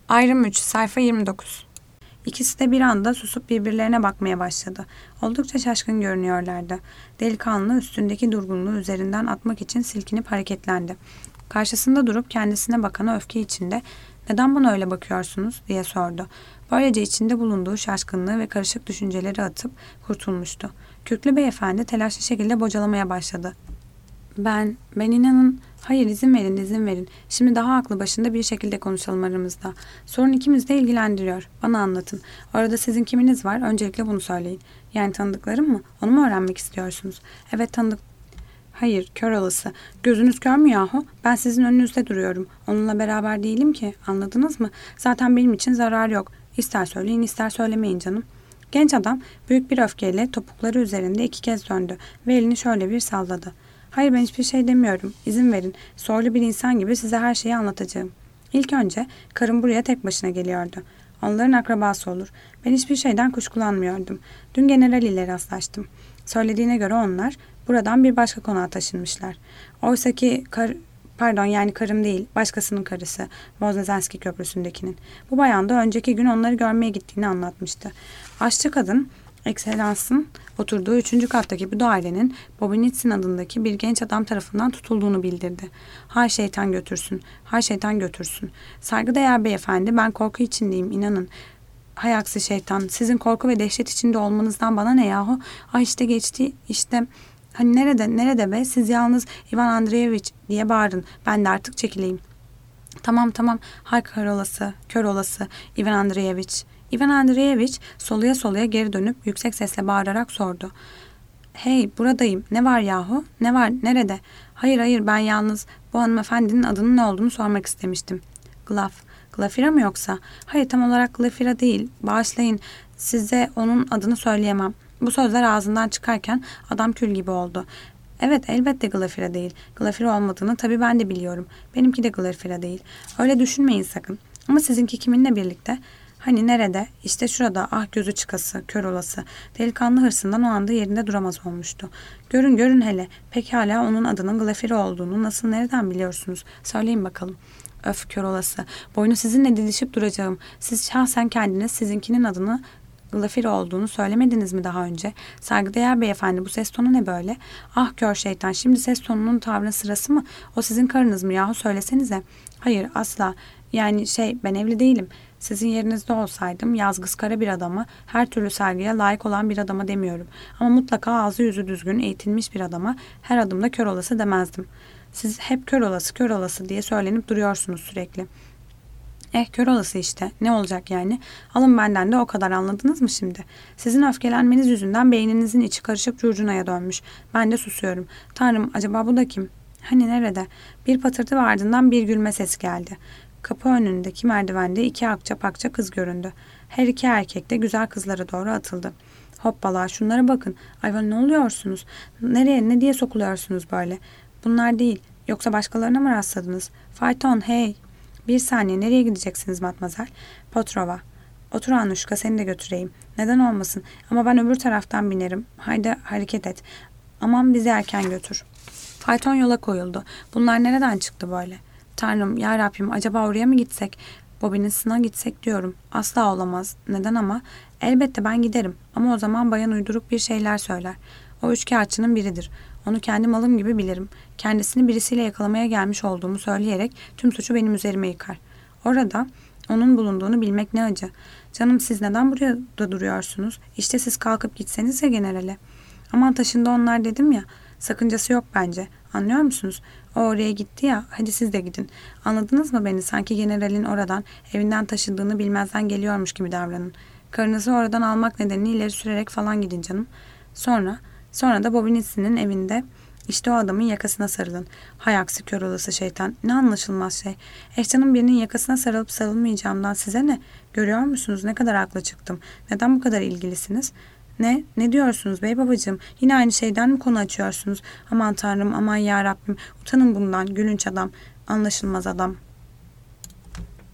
Ayrım 3, sayfa 29. İkisi de bir anda susup birbirlerine bakmaya başladı. Oldukça şaşkın görünüyorlardı. Delikanlı üstündeki durgunluğu üzerinden atmak için silkinip hareketlendi. Karşısında durup kendisine bakana öfke içinde "Neden bana öyle bakıyorsunuz?" diye sordu. Böylece içinde bulunduğu şaşkınlığı ve karışık düşünceleri atıp kurtulmuştu. Kürklü beyefendi telaşlı şekilde bocalamaya başladı. Ben inanın, hayır izin verin. Şimdi daha aklı başında bir şekilde konuşalım aramızda. Sorun ikimiz de ilgilendiriyor. Bana anlatın. Orada sizin kiminiz var? Öncelikle bunu söyleyin. Yani tanıdıklarım mı? Onu mu öğrenmek istiyorsunuz? Evet tanıdık. Hayır, kör olası. Gözünüz kör mü yahu? Ben sizin önünüzde duruyorum. Onunla beraber değilim ki. Anladınız mı? Zaten benim için zarar yok. İster söyleyin, ister söylemeyin canım. Genç adam büyük bir öfkeyle topukları üzerinde 2 kez döndü ve elini şöyle bir salladı. Hayır ben hiçbir şey demiyorum. İzin verin. Soylu bir insan gibi size her şeyi anlatacağım. İlk önce karım buraya tek başına geliyordu. Onların akrabası olur. Ben hiçbir şeyden kuşkulanmıyordum. Dün general ile rastlaştım. Söylediğine göre onlar buradan bir başka konağa taşınmışlar. Oysa ki yani karım değil, başkasının karısı. Voznesenski Köprüsü'ndekinin. Bu bayan da önceki gün onları görmeye gittiğini anlatmıştı. Aşçı kadın, Ekselans'ın oturduğu 3. kattaki bu dairenin Bobinitsin adındaki bir genç adam tarafından tutulduğunu bildirdi. Hay şeytan götürsün, hay şeytan götürsün. Saygıdeğer beyefendi, ben korku içindeyim, inanın. Hay aksi şeytan, sizin korku ve dehşet içinde olmanızdan bana ne yahu? Ay işte geçti, işte... Hani nerede be? Siz yalnız Ivan Andreyevich diye bağırın. Ben de artık çekileyim. Tamam. Hay kör olası Ivan Andreyevich. Ivan Andreyevich soluya geri dönüp yüksek sesle bağırarak sordu. Hey buradayım. Ne var yahu? Ne var? Nerede? Hayır ben yalnız bu hanımefendinin adının ne olduğunu sormak istemiştim. Glafira mı yoksa? Hayır tam olarak Glafira değil. Bağışlayın. Size onun adını söyleyemem. Bu sözler ağzından çıkarken adam kül gibi oldu. Evet elbette Glafira değil. Glafira olmadığını tabii ben de biliyorum. Benimki de Glafira değil. Öyle düşünmeyin sakın. Ama sizinki kiminle birlikte? Hani nerede? İşte şurada. Ah gözü çıkası, kör olası. Delikanlı hırsından o anda yerinde duramaz olmuştu. Görün hele. Pekala onun adının Glafira olduğunu nasıl nereden biliyorsunuz? Söyleyin bakalım. Öf kör olası. Boynu sizinle didişip duracağım. Siz şahsen kendiniz sizinkinin adını Glafira olduğunu söylemediniz mi daha önce? Saygıdeğer beyefendi bu ses tonu ne böyle? Ah kör şeytan şimdi ses tonunun tavrının sırası mı? O sizin karınız mı yahu söylesenize. Hayır asla. Yani ben evli değilim. Sizin yerinizde olsaydım yazgıs kara bir adama, her türlü saygıya layık olan bir adama demiyorum. Ama mutlaka ağzı yüzü düzgün, eğitilmiş bir adama her adımda kör olası demezdim. Siz hep kör olası diye söylenip duruyorsunuz sürekli. Kör olası işte. Ne olacak yani? Alın benden de o kadar anladınız mı şimdi? Sizin öfkelenmeniz yüzünden beyninizin içi karışıp curcunaya dönmüş. Ben de susuyorum. Tanrım acaba bu da kim? Hani nerede? Bir patırtı ve ardından bir gülme sesi geldi. Kapı önündeki merdivende 2 akça kız göründü. Her 2 erkek de güzel kızlara doğru atıldı. Hoppala şunlara bakın. Ayol ne oluyorsunuz? Nereye ne diye sokuluyorsunuz böyle? Bunlar değil. Yoksa başkalarına mı rastladınız? Fayton hey. Bir saniye nereye gideceksiniz matmazel? Potrova. Otur Anuşka seni de götüreyim. Neden olmasın ama ben öbür taraftan binerim. Haydi hareket et. Aman bizi erken götür. Fayton yola koyuldu. Bunlar nereden çıktı böyle? Tanrım ya Rabbim acaba oraya mı gitsek? Bobin'in gitsek diyorum. Asla olamaz. Neden ama? Elbette ben giderim. Ama o zaman bayan uyduruk bir şeyler söyler. O üçkağıtçının biridir. Onu kendi malım gibi bilirim. Kendisini birisiyle yakalamaya gelmiş olduğumu söyleyerek tüm suçu benim üzerime yıkar. Orada onun bulunduğunu bilmek ne acı. Canım siz neden burada duruyorsunuz? İşte siz kalkıp gitseniz ya generale. Aman taşında onlar dedim ya. Sakıncası yok bence. Anlıyor musunuz? O oraya gitti ya. Hadi siz de gidin. Anladınız mı beni? Sanki generalin oradan evinden taşındığını bilmezden geliyormuş gibi davranın. Karınızı oradan almak nedeniyle ileri sürerek falan gidin canım. Sonra da Bobinitsin'in evinde işte o adamın yakasına sarılın. Hay aksi kör olası şeytan. Ne anlaşılmaz şey. Canım birinin yakasına sarılıp sarılmayacağımdan size ne? Görüyor musunuz ne kadar haklı çıktım. Neden bu kadar ilgilisiniz? Ne diyorsunuz bey babacığım? Yine aynı şeyden mi konu açıyorsunuz? Aman tanrım aman ya Rabbim. Utanın bundan gülünç adam. Anlaşılmaz adam.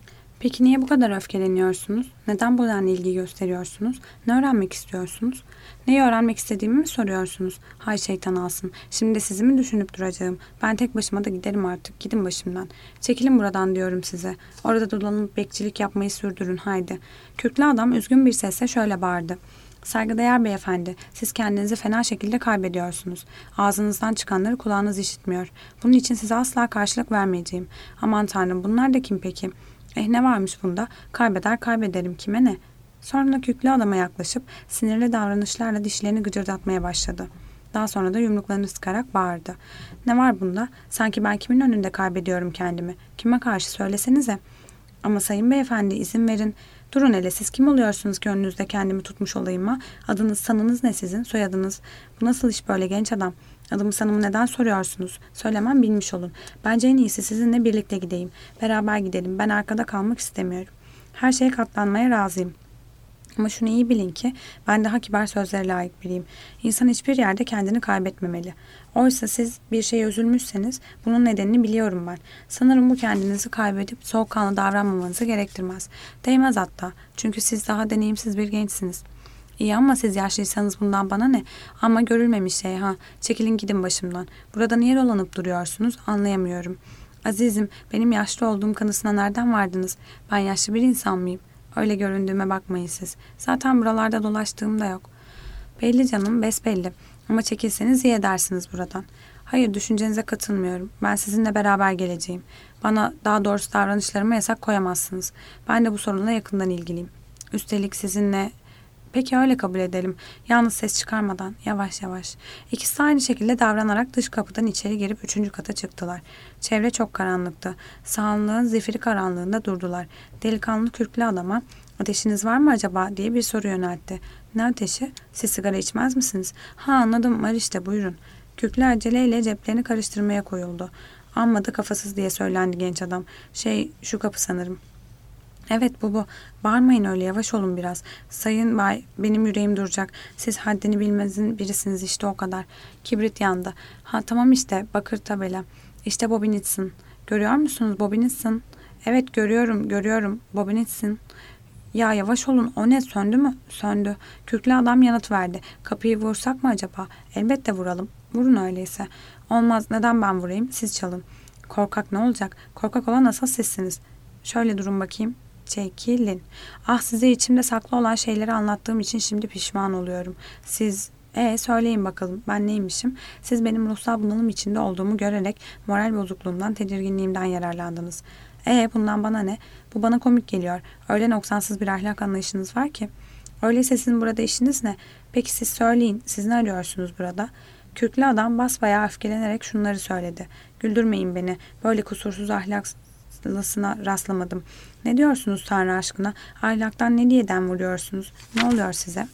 Peki niye bu kadar öfkeleniyorsunuz? Neden bu denli ilgi gösteriyorsunuz? Ne öğrenmek istiyorsunuz? Neyi öğrenmek istediğimi mi soruyorsunuz? Hay şeytan alsın. Şimdi de sizi mi düşünüp duracağım? Ben tek başıma da giderim artık. Gidin başımdan. Çekilin buradan diyorum size. Orada dolanıp bekçilik yapmayı sürdürün haydi. Kürklü adam üzgün bir sesle şöyle bağırdı. Saygıdeğer beyefendi, siz kendinizi fena şekilde kaybediyorsunuz. Ağzınızdan çıkanları kulağınız işitmiyor. Bunun için size asla karşılık vermeyeceğim. Aman tanrım, bunlar da kim peki? Ne varmış bunda? Kaybeder kaybederim, kime ne? Sonra küklü adama yaklaşıp sinirli davranışlarla dişlerini gıcırdatmaya başladı. Daha sonra da yumruklarını sıkarak bağırdı. Ne var bunda? Sanki ben kimin önünde kaybediyorum kendimi? Kime karşı söylesenize. Ama sayın beyefendi, izin verin. Durun hele, siz kim oluyorsunuz ki önünüzde kendimi tutmuş olayım ha? Adınız sanınız ne sizin? Soyadınız? Bu nasıl iş böyle genç adam? Adımı sanımı neden soruyorsunuz? Söylemem, bilmiş olun. Bence en iyisi sizinle birlikte gideyim. Beraber gidelim. Ben arkada kalmak istemiyorum. Her şeye katlanmaya razıyım. Ama şunu iyi bilin ki ben daha kibar sözlere layık biriyim. İnsan hiçbir yerde kendini kaybetmemeli. Oysa siz bir şeye üzülmüşseniz bunun nedenini biliyorum ben. Sanırım bu kendinizi kaybedip soğukkanlı davranmamanızı gerektirmez. Değmez hatta. Çünkü siz daha deneyimsiz bir gençsiniz. İyi ama siz yaşlıysanız bundan bana ne? Ama görülmemiş şey ha. Çekilin gidin başımdan. Burada niye dolanıp duruyorsunuz anlayamıyorum. Azizim, benim yaşlı olduğum kanısına nereden vardınız? Ben yaşlı bir insan mıyım? Öyle göründüğüme bakmayın siz. Zaten buralarda dolaştığım da yok. Belli canım, besbelli. Ama çekilseniz iyi edersiniz buradan. Hayır, düşüncenize katılmıyorum. Ben sizinle beraber geleceğim. Bana, daha doğrusu davranışlarıma yasak koyamazsınız. Ben de bu sorunla yakından ilgiliyim. Üstelik sizinle... Peki öyle kabul edelim. Yalnız ses çıkarmadan, yavaş yavaş. İkisi de aynı şekilde davranarak dış kapıdan içeri girip 3. kata çıktılar. Çevre çok karanlıktı. Sağanlığın zifiri karanlığında durdular. Delikanlı kürklü adama "Ateşiniz var mı acaba?" diye bir soru yöneltti. "Ne ateşi? Siz sigara içmez misiniz?" "Ha, anladım, var işte, buyurun." Kürklü aceleyle ceplerini karıştırmaya koyuldu. "Amma da kafasız," diye söylendi genç adam. Şu kapı sanırım." "Evet, bu. Bağırmayın öyle, yavaş olun biraz. Sayın Bay, benim yüreğim duracak. Siz haddini bilmezin birisiniz, işte o kadar." Kibrit yandı. "Ha tamam işte, bakır tabela. İşte Bobby Nixon. Görüyor musunuz Bobby Nixon?" "Evet, görüyorum. Bobby Nixon." "Ya yavaş olun, o ne, söndü mü?" "Söndü." Kürklü adam yanıt verdi. "Kapıyı vursak mı acaba?" "Elbette vuralım. Vurun öyleyse." "Olmaz, neden ben vurayım, siz çalın." "Korkak ne olacak? Korkak olan asıl sizsiniz." "Şöyle durun bakayım." "Çekilin." "Ah, size içimde saklı olan şeyleri anlattığım için şimdi pişman oluyorum. Siz... söyleyin bakalım, ben neymişim?" "Siz benim ruhsal bunalım içinde olduğumu görerek moral bozukluğumdan, tedirginliğimden yararlandınız." Bundan bana ne? Bu bana komik geliyor. Öyle noksansız bir ahlak anlayışınız var ki." "Öyleyse sizin burada işiniz ne? Peki siz söyleyin, siz ne arıyorsunuz burada?" Kürklü adam basbayağı öfkelenerek şunları söyledi. "Güldürmeyin beni. Böyle kusursuz ahlaklısına rastlamadım. Ne diyorsunuz Tanrı aşkına? Ahlaktan ne diye dem vuruyorsunuz? Ne oluyor size?"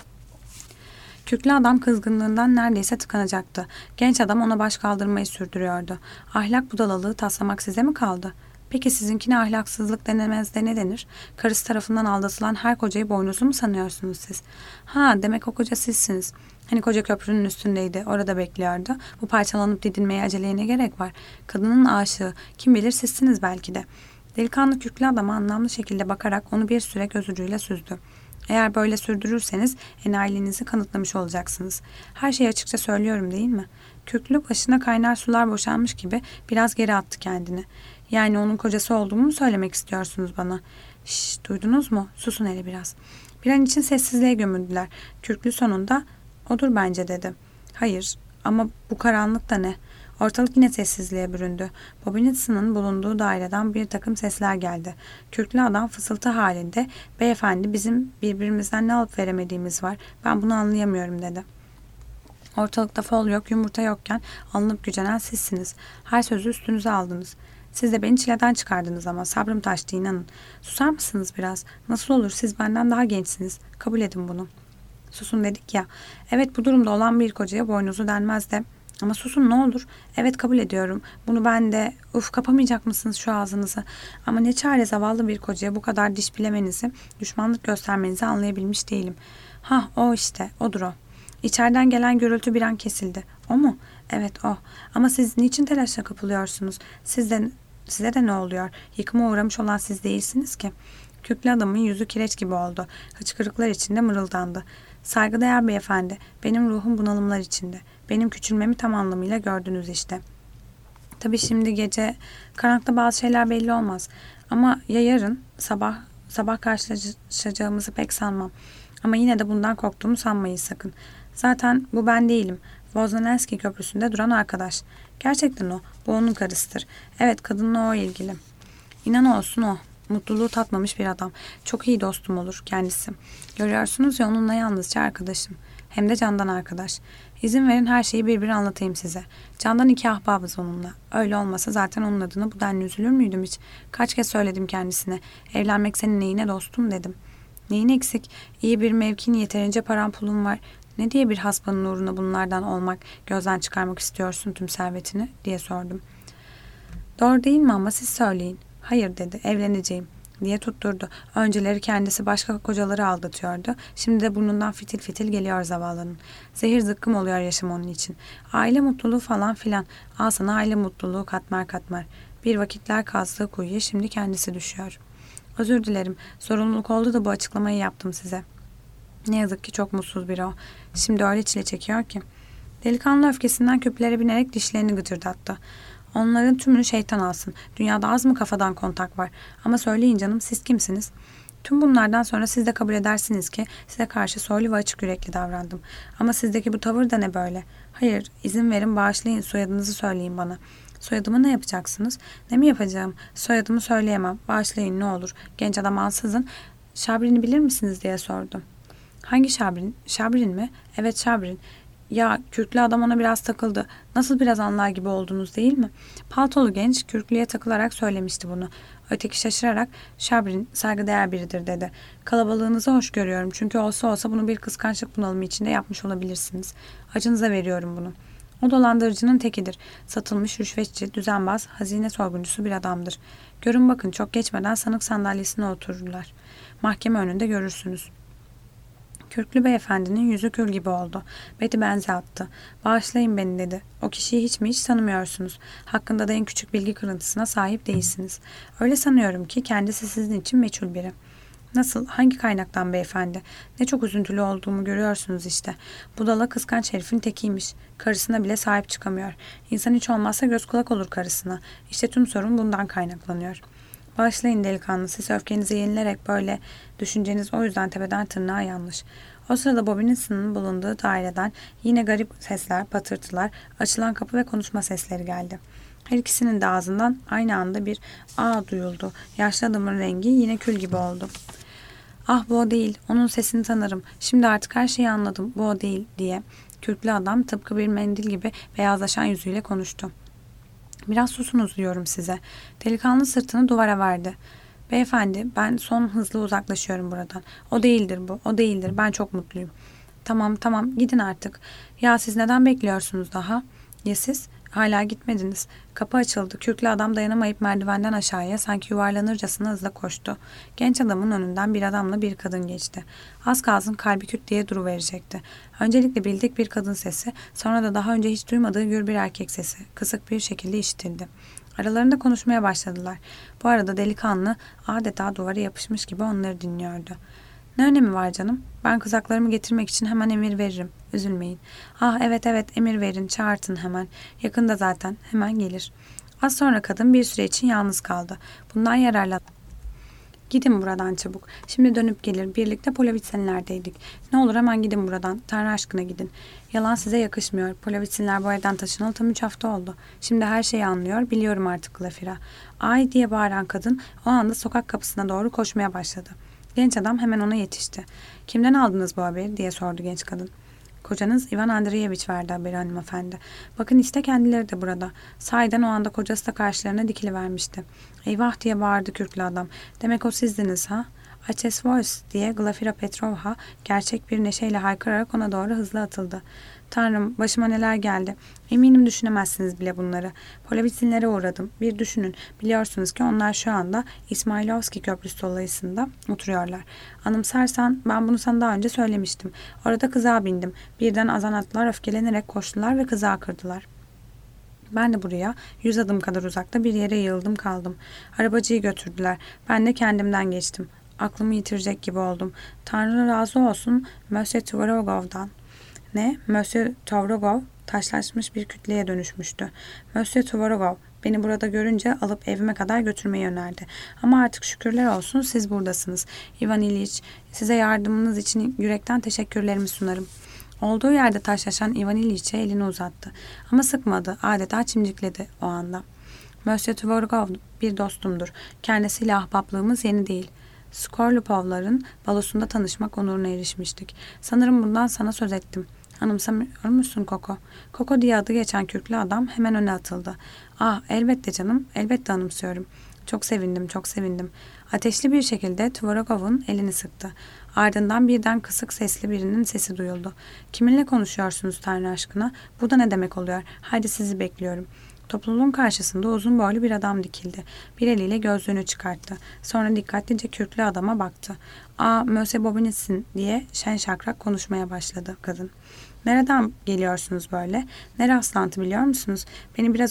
Kürklü adam kızgınlığından neredeyse tıkanacaktı. Genç adam ona baş kaldırmayı sürdürüyordu. "Ahlak budalalığı taslamak size mi kaldı? Peki sizinkine ahlaksızlık denemez de ne denir? Karısı tarafından aldatılan her kocayı boynuzlu mu sanıyorsunuz siz?" "Ha, demek o koca sizsiniz. Hani koca köprünün üstündeydi, orada bekliyordu. Bu parçalanıp didinmeye aceleye ne gerek var? Kadının aşığı, kim bilir sizsiniz belki de." Delikanlı kürklü adama anlamlı şekilde bakarak onu bir süre göz ucuyla süzdü. "Eğer böyle sürdürürseniz enayiliğinizi kanıtlamış olacaksınız. Her şeyi açıkça söylüyorum, değil mi?" Kürklü başına kaynar sular boşanmış gibi biraz geri attı kendini. "Yani onun kocası olduğumu mu söylemek istiyorsunuz bana?" "Şşş, duydunuz mu? Susun hele biraz." Bir an için sessizliğe gömüldüler. Kürklü sonunda "Odur bence," dedi. "Hayır, ama bu karanlık da ne?" Ortalık yine sessizliğe büründü. Bobby Nixon'ın bulunduğu daireden bir takım sesler geldi. Kürklü adam fısıltı halinde "Beyefendi, bizim birbirimizden ne alıp veremediğimiz var. Ben bunu anlayamıyorum," dedi. "Ortalıkta fol yok, yumurta yokken alınıp gücenen sizsiniz. Her sözü üstünüze aldınız. Siz de beni çileden çıkardınız ama sabrım taştı, inanın. Susar mısınız biraz? Nasıl olur, siz benden daha gençsiniz. Kabul edin bunu." "Susun dedik ya." "Evet, bu durumda olan bir kocaya boynuzu denmez de." "Ama susun ne olur." "Evet, kabul ediyorum. Bunu ben de..." "Uf, kapamayacak mısınız şu ağzınızı?" "Ama ne çare, zavallı bir kocaya bu kadar diş bilemenizi, düşmanlık göstermenizi anlayabilmiş değilim." "Hah, o işte, odur o." İçeriden gelen gürültü bir an kesildi. "O mu?" "Evet, o. Ama siz niçin telaşla kapılıyorsunuz? Size de ne oluyor? Yıkıma uğramış olan siz değilsiniz ki. Kürklü adamın yüzü kireç gibi oldu. Hıçkırıklar içinde mırıldandı. Saygıdeğer beyefendi, benim ruhum bunalımlar içinde. Benim küçülmemi tam anlamıyla gördünüz işte. Tabii şimdi gece karanlıkta bazı şeyler belli olmaz. Ama ya yarın sabah karşılaşacağımızı pek sanmam. Ama yine de bundan korktuğumu sanmayın sakın. Zaten bu ben değilim. Voznanski Köprüsü'nde duran arkadaş. Gerçekten o. Bu onun karısıdır. Evet, kadınla o ilgili. İnan olsun o. Mutluluğu tatmamış bir adam. Çok iyi dostum olur kendisi. Görüyorsunuz ya, onunla yalnızca arkadaşım. Hem de candan arkadaş. İzin verin her şeyi bir anlatayım size. Candan iki ahbabız onunla. Öyle olmasa zaten onun adına bu denli üzülür müydüm hiç? Kaç kez söyledim kendisine. Evlenmek senin neyine dostum dedim. Neyin eksik? İyi bir mevkin, yeterince paran pulun var. Ne diye bir hasbanın uğruna bunlardan olmak, gözden çıkarmak istiyorsun tüm servetini diye sordum. Doğru değil mi ama siz söyleyin. Hayır dedi, evleneceğim diye tutturdu. Önceleri kendisi başka kocaları aldatıyordu. Şimdi de burnundan fitil fitil geliyor zavallının. Zehir zıkkım oluyor yaşam onun için. Aile mutluluğu falan filan. Al sana aile mutluluğu katmer katmer. Bir vakitler kazdığı kuyuya şimdi kendisi düşüyor. Özür dilerim. Sorumluluk oldu da bu açıklamayı yaptım size. Ne yazık ki çok mutsuz biri o. Şimdi öyle çile çekiyor ki. Delikanlı öfkesinden küplere binerek dişlerini gıcırdattı. Onların tümünü şeytan alsın. Dünyada az mı kafadan kontak var? Ama söyleyin canım, siz kimsiniz? Tüm bunlardan sonra siz de kabul edersiniz ki size karşı soylu ve açık yürekli davrandım. Ama sizdeki bu tavır da ne böyle? Hayır, izin verin, bağışlayın, soyadınızı söyleyin bana. Soyadımı ne yapacaksınız? Ne mi yapacağım? Soyadımı söyleyemem. Bağışlayın ne olur. Genç adam ansızın Şabrin'i bilir misiniz diye sordu. Hangi Şabrin? Şabrin mi? Evet, Şabrin. Ya kürklü adam ona biraz takıldı. Nasıl biraz anlar gibi oldunuz değil mi? Paltolu genç kürklüye takılarak söylemişti bunu. Öteki şaşırarak Şabrin saygıdeğer biridir dedi. Kalabalığınızı hoş görüyorum çünkü olsa bunu bir kıskançlık bunalımı içinde yapmış olabilirsiniz. Acınıza veriyorum bunu. O dolandırıcının tekidir. Satılmış rüşvetçi, düzenbaz, hazine soyguncusu bir adamdır. Görün bakın, çok geçmeden sanık sandalyesine otururlar. Mahkeme önünde görürsünüz. Kürklü beyefendinin yüzü kül gibi oldu. Betty benze attı. Bağışlayın beni dedi. O kişiyi hiç tanımıyorsunuz. Hakkında da en küçük bilgi kırıntısına sahip değilsiniz. Öyle sanıyorum ki kendisi sizin için meçhul biri. Nasıl? Hangi kaynaktan beyefendi? Ne çok üzüntülü olduğumu görüyorsunuz işte. Budala kıskanç herifin tekiymiş. Karısına bile sahip çıkamıyor. İnsan hiç olmazsa göz kulak olur karısına. İşte tüm sorun bundan kaynaklanıyor. Bağışlayın delikanlı, siz öfkenizi yenilerek böyle düşünceniz o yüzden tepeden tırnağa yanlış. O sırada Bobinson'ın bulunduğu daireden yine garip sesler, patırtılar, açılan kapı ve konuşma sesleri geldi. Her ikisinin de ağzından aynı anda bir "aa" duyuldu. Yaşlı adamın rengi yine kül gibi oldu. Ah, bu o değil, onun sesini tanırım. Şimdi artık her şeyi anladım, bu o değil diye. Kürklü adam tıpkı bir mendil gibi beyazlaşan yüzüyle konuştu. Biraz susunuz diyorum size. Delikanlı sırtını duvara verdi. Beyefendi, ben son hızla uzaklaşıyorum buradan. O değildir bu, o değildir. Ben çok mutluyum. Tamam, gidin artık. Ya siz neden bekliyorsunuz daha? Ya siz? Hala gitmediniz. Kapı açıldı. Kürklü adam dayanamayıp merdivenden aşağıya sanki yuvarlanırcasına hızla koştu. Genç adamın önünden bir adamla bir kadın geçti. Az kalsın kalbi küt diye duruverecekti. Öncelikle bildik bir kadın sesi, sonra da daha önce hiç duymadığı gür bir erkek sesi kısık bir şekilde işitildi. Aralarında konuşmaya başladılar. Bu arada delikanlı adeta duvara yapışmış gibi onları dinliyordu. Ne önemi var canım? Ben kızaklarımı getirmek için hemen emir veririm. Üzülmeyin. Ah evet emir verin, çağırtın hemen. Yakında zaten, hemen gelir. Az sonra kadın bir süre için yalnız kaldı. Bundan yararlan. Gidin buradan çabuk. Şimdi dönüp gelir. Birlikte Polovitsenlerdeydik. Ne olur hemen gidin buradan. Tanrı aşkına gidin. Yalan size yakışmıyor. Polovitsenler bu evden taşınalı tam 3 hafta oldu. Şimdi her şeyi anlıyor. Biliyorum artık Glafira. Ay diye bağıran kadın o anda sokak kapısına doğru koşmaya başladı. Genç adam hemen ona yetişti. Kimden aldınız bu haberi diye sordu genç kadın. Kocanız Ivan Andreyevich verdi haberi hanımefendi. Bakın işte kendileri de burada. Sahiden o anda kocası da karşılarına dikilivermişti. Eyvah diye bağırdı kürklü adam. Demek o sizdiniz ha? Açes voice diye Glafira Petrovna gerçek bir neşeyle haykırarak ona doğru hızlı atıldı. Tanrım, başıma neler geldi. Eminim düşünemezsiniz bile bunları. Polovitsinlere uğradım. Bir düşünün. Biliyorsunuz ki onlar şu anda İsmailovski Köprüsü dolayısında oturuyorlar. Anımsarsan ben bunu sana daha önce söylemiştim. Orada kızağa bindim. Birden azanatlılar öfkelenerek koştular ve kızağı kırdılar. Ben de buraya 100 adım kadar uzakta bir yere yığıldım kaldım. Arabacıyı götürdüler. Ben de kendimden geçtim. Aklımı yitirecek gibi oldum. Tanrı razı olsun Monsieur Tvorogov'dan. Ne? Monsieur Tvorogov taşlaşmış bir kütleye dönüşmüştü. Monsieur Tvorogov beni burada görünce alıp evime kadar götürmeyi önerdi. Ama artık şükürler olsun siz buradasınız. Ivan İliç, size yardımınız için yürekten teşekkürlerimi sunarım. Olduğu yerde taşlaşan Ivan İliç'e elini uzattı. Ama sıkmadı, adeta çimdikledi o anda. Monsieur Tvorogov bir dostumdur. Kendisiyle ahbaplığımız yeni değil. Skorlupovların balosunda tanışmak onuruna erişmiştik. Sanırım bundan sana söz ettim. Anımsamıyor musun Koko? Koko diye adı geçen kürklü adam hemen öne atıldı. Ah elbette canım, elbette anımsıyorum. Çok sevindim, çok sevindim. Ateşli bir şekilde Tvorogov'un elini sıktı. Ardından birden kısık sesli birinin sesi duyuldu. Kiminle konuşuyorsunuz Tanrı aşkına? Bu da ne demek oluyor? Haydi sizi bekliyorum. Topluluğun karşısında uzun boylu bir adam dikildi. Bir eliyle gözlüğünü çıkarttı. Sonra dikkatlice kürklü adama baktı. ''Aa, Möse Bobinitsin'' diye şen şakrak konuşmaya başladı kadın. ''Nereden geliyorsunuz böyle? Ne rastlantı biliyor musunuz? Beni biraz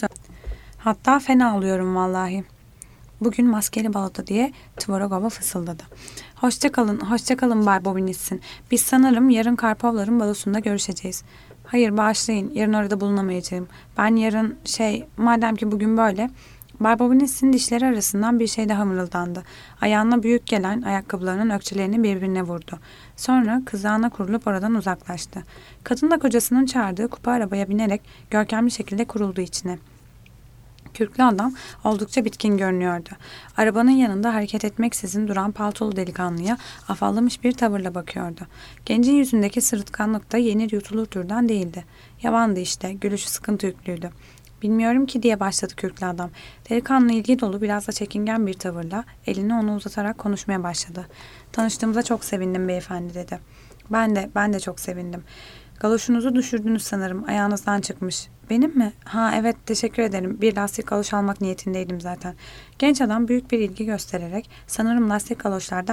hatta fena alıyorum vallahi. Bugün maskeli baloda diye Tvorogova fısıldadı. Hoşça kalın, hoşça kalın Bay Bobinitsin. Biz sanırım yarın Karpovların balosunda görüşeceğiz. Hayır bağışlayın, yarın orada bulunamayacağım. Ben yarın madem ki bugün böyle. Bay Bobinitsin dişleri arasından bir şey daha mırıldandı. Ayağına büyük gelen ayakkabılarının ökçelerini birbirine vurdu. Sonra kızağına kurulup oradan uzaklaştı. Kadın da kocasının çağırdığı kupa arabaya binerek görkemli şekilde kuruldu içine. Kürklü adam oldukça bitkin görünüyordu. Arabanın yanında hareket etmeksizin duran paltolu delikanlıya afallamış bir tavırla bakıyordu. Gencin yüzündeki sırıtkanlık da yenir yutulur türden değildi. Yavandı işte, gülüşü sıkıntı yüklüydü. Bilmiyorum ki diye başladı kürklü adam. Delikanlı ilgi dolu biraz da çekingen bir tavırla elini ona uzatarak konuşmaya başladı. Tanıştığımıza çok sevindim beyefendi dedi. Ben de çok sevindim. Galoşunuzu düşürdünüz sanırım. Ayağınızdan çıkmış. Benim mi? Ha evet teşekkür ederim. Bir lastik galoş almak niyetindeydim zaten. Genç adam büyük bir ilgi göstererek sanırım lastik galoşlarda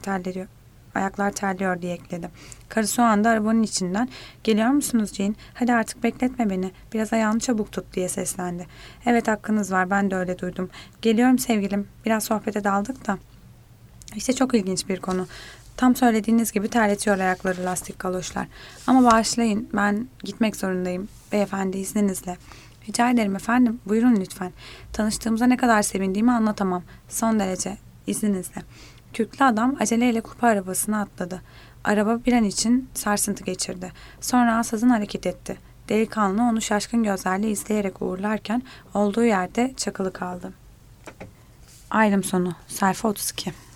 ayaklar terliyor diye ekledi. Karısı o anda arabanın içinden geliyor musunuz Jane? Hadi artık bekletme beni. Biraz ayağını çabuk tut diye seslendi. Evet hakkınız var ben de öyle duydum. Geliyorum sevgilim. Biraz sohbete daldık da. İşte çok ilginç bir konu. Tam söylediğiniz gibi terletiyor ayakları lastik galoşlar. Ama bağışlayın ben gitmek zorundayım. Beyefendi izninizle. Rica ederim efendim. Buyurun lütfen. Tanıştığımıza ne kadar sevindiğimi anlatamam. Son derece. İzninizle. Kürklü adam aceleyle kupa arabasına atladı. Araba bir an için sarsıntı geçirdi. Sonra ansızın hareket etti. Delikanlı onu şaşkın gözlerle izleyerek uğurlarken olduğu yerde çakılı kaldı. Ayrım sonu. Sayfa 32.